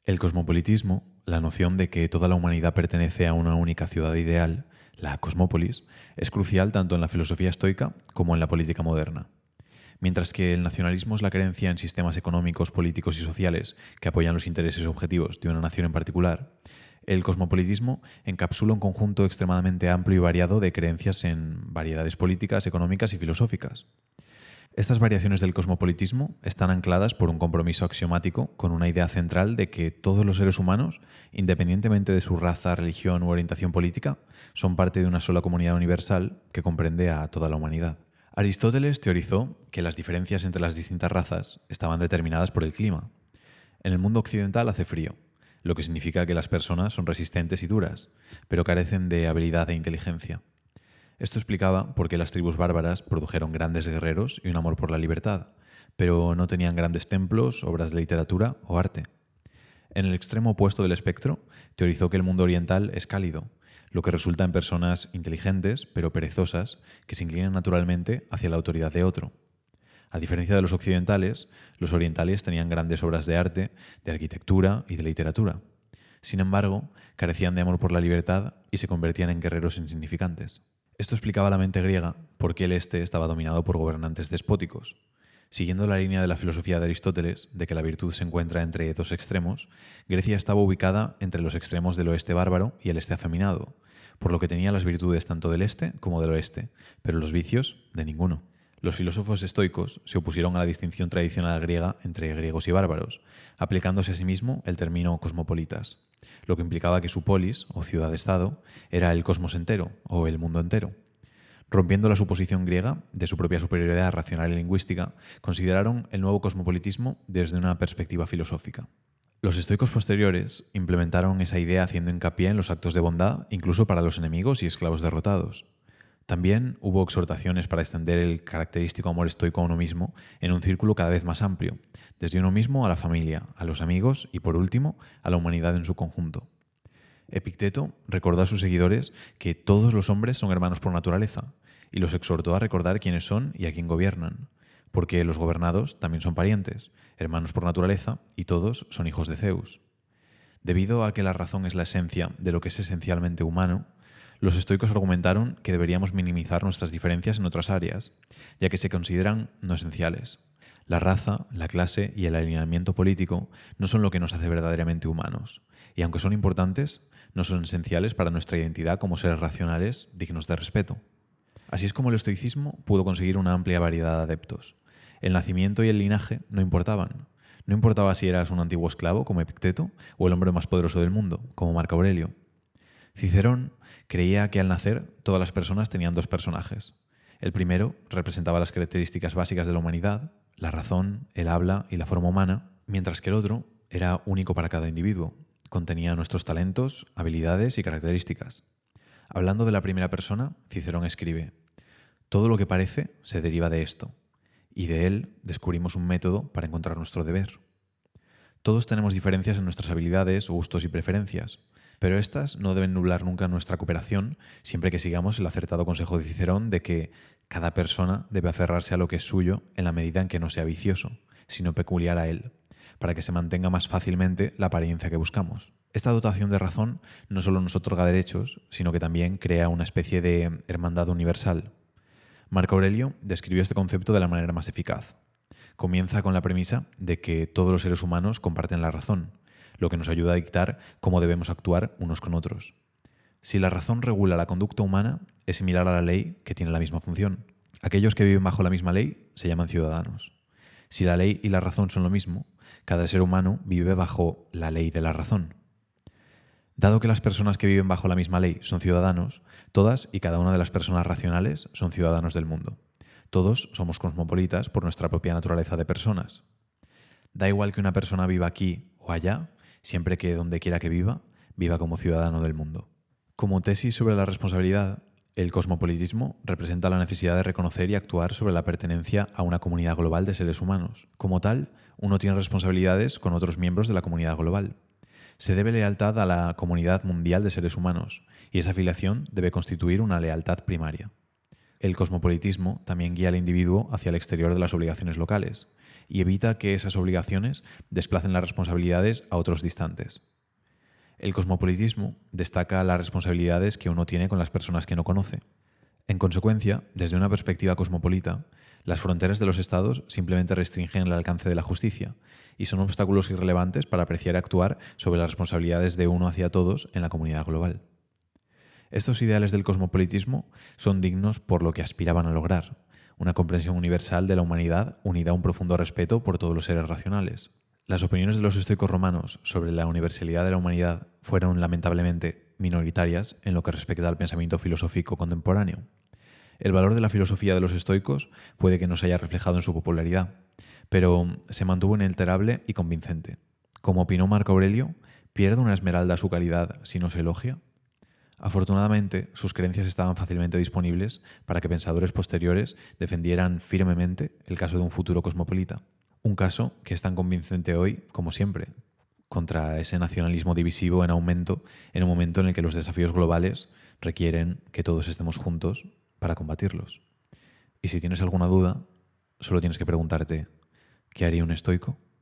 El cosmopolitismo, la noción de que toda la humanidad pertenece a una única ciudad ideal, la cosmópolis, es crucial tanto en la filosofía estoica como en la política moderna. Mientras que el nacionalismo es la creencia en sistemas económicos, políticos y sociales que apoyan los intereses objetivos de una nación en particular, el cosmopolitismo encapsula un conjunto extremadamente amplio y variado de creencias en variedades políticas, económicas y filosóficas. Estas variaciones del cosmopolitismo están ancladas por un compromiso axiomático con una idea central de que todos los seres humanos, independientemente de su raza, religión u orientación política, son parte de una sola comunidad universal que comprende a toda la humanidad. Aristóteles teorizó que las diferencias entre las distintas razas estaban determinadas por el clima. En el mundo occidental hace frío, lo que significa que las personas son resistentes y duras, pero carecen de habilidad e inteligencia. Esto explicaba por qué las tribus bárbaras produjeron grandes guerreros y un amor por la libertad, pero no tenían grandes templos, obras de literatura o arte. En el extremo opuesto del espectro, teorizó que el mundo oriental es cálido, lo que resulta en personas inteligentes, pero perezosas, que se inclinan naturalmente hacia la autoridad de otro. A diferencia de los occidentales, los orientales tenían grandes obras de arte, de arquitectura y de literatura. Sin embargo, carecían de amor por la libertad y se convertían en guerreros insignificantes. Esto explicaba la mente griega por qué el este estaba dominado por gobernantes despóticos. Siguiendo la línea de la filosofía de Aristóteles, de que la virtud se encuentra entre dos extremos, Grecia estaba ubicada entre los extremos del oeste bárbaro y el este afeminado, por lo que tenía las virtudes tanto del este como del oeste, pero los vicios de ninguno. Los filósofos estoicos se opusieron a la distinción tradicional griega entre griegos y bárbaros, aplicándose a sí mismo el término cosmopolitas, lo que implicaba que su polis, o ciudad-estado, era el cosmos entero, o el mundo entero. Rompiendo la suposición griega de su propia superioridad racional y lingüística, consideraron el nuevo cosmopolitismo desde una perspectiva filosófica. Los estoicos posteriores implementaron esa idea haciendo hincapié en los actos de bondad, incluso para los enemigos y esclavos derrotados. También hubo exhortaciones para extender el característico amor estoico a uno mismo en un círculo cada vez más amplio, desde uno mismo a la familia, a los amigos y, por último, a la humanidad en su conjunto. Epicteto recordó a sus seguidores que todos los hombres son hermanos por naturaleza y los exhortó a recordar quiénes son y a quién gobiernan, porque los gobernados también son parientes, hermanos por naturaleza y todos son hijos de Zeus. Debido a que la razón es la esencia de lo que es esencialmente humano, los estoicos argumentaron que deberíamos minimizar nuestras diferencias en otras áreas, ya que se consideran no esenciales. La raza, la clase y el alineamiento político no son lo que nos hace verdaderamente humanos, y aunque son importantes, no son esenciales para nuestra identidad como seres racionales dignos de respeto. Así es como el estoicismo pudo conseguir una amplia variedad de adeptos. El nacimiento y el linaje no importaban. No importaba si eras un antiguo esclavo, como Epicteto, o el hombre más poderoso del mundo, como Marco Aurelio. Cicerón creía que al nacer todas las personas tenían dos personajes. El primero representaba las características básicas de la humanidad, la razón, el habla y la forma humana, mientras que el otro era único para cada individuo. Contenía nuestros talentos, habilidades y características. Hablando de la primera persona, Cicerón escribe: «Todo lo que parece se deriva de esto, y de él descubrimos un método para encontrar nuestro deber». Todos tenemos diferencias en nuestras habilidades, gustos y preferencias, pero estas no deben nublar nunca nuestra cooperación siempre que sigamos el acertado consejo de Cicerón de que cada persona debe aferrarse a lo que es suyo en la medida en que no sea vicioso, sino peculiar a él, para que se mantenga más fácilmente la apariencia que buscamos. Esta dotación de razón no solo nos otorga derechos, sino que también crea una especie de hermandad universal. Marco Aurelio describió este concepto de la manera más eficaz. Comienza con la premisa de que todos los seres humanos comparten la razón, lo que nos ayuda a dictar cómo debemos actuar unos con otros. Si la razón regula la conducta humana, es similar a la ley, que tiene la misma función. Aquellos que viven bajo la misma ley se llaman ciudadanos. Si la ley y la razón son lo mismo, cada ser humano vive bajo la ley de la razón. Dado que las personas que viven bajo la misma ley son ciudadanos, todas y cada una de las personas racionales son ciudadanos del mundo. Todos somos cosmopolitas por nuestra propia naturaleza de personas. Da igual que una persona viva aquí o allá, siempre que donde quiera que viva, viva como ciudadano del mundo. Como tesis sobre la responsabilidad, el cosmopolitismo representa la necesidad de reconocer y actuar sobre la pertenencia a una comunidad global de seres humanos. Como tal, uno tiene responsabilidades con otros miembros de la comunidad global. Se debe lealtad a la comunidad mundial de seres humanos, y esa afiliación debe constituir una lealtad primaria. El cosmopolitismo también guía al individuo hacia el exterior de las obligaciones locales y evita que esas obligaciones desplacen las responsabilidades a otros distantes. El cosmopolitismo destaca las responsabilidades que uno tiene con las personas que no conoce. En consecuencia, desde una perspectiva cosmopolita, las fronteras de los estados simplemente restringen el alcance de la justicia y son obstáculos irrelevantes para apreciar y actuar sobre las responsabilidades de uno hacia todos en la comunidad global. Estos ideales del cosmopolitismo son dignos por lo que aspiraban a lograr, una comprensión universal de la humanidad unida a un profundo respeto por todos los seres racionales. Las opiniones de los estoicos romanos sobre la universalidad de la humanidad fueron lamentablemente minoritarias en lo que respecta al pensamiento filosófico contemporáneo. El valor de la filosofía de los estoicos puede que no se haya reflejado en su popularidad, pero se mantuvo inalterable y convincente. Como opinó Marco Aurelio, ¿pierde una esmeralda su calidad si no se elogia? Afortunadamente, sus creencias estaban fácilmente disponibles para que pensadores posteriores defendieran firmemente el caso de un futuro cosmopolita. Un caso que es tan convincente hoy como siempre, contra ese nacionalismo divisivo en aumento en un momento en el que los desafíos globales requieren que todos estemos juntos para combatirlos. Y si tienes alguna duda, solo tienes que preguntarte, ¿qué haría un estoico?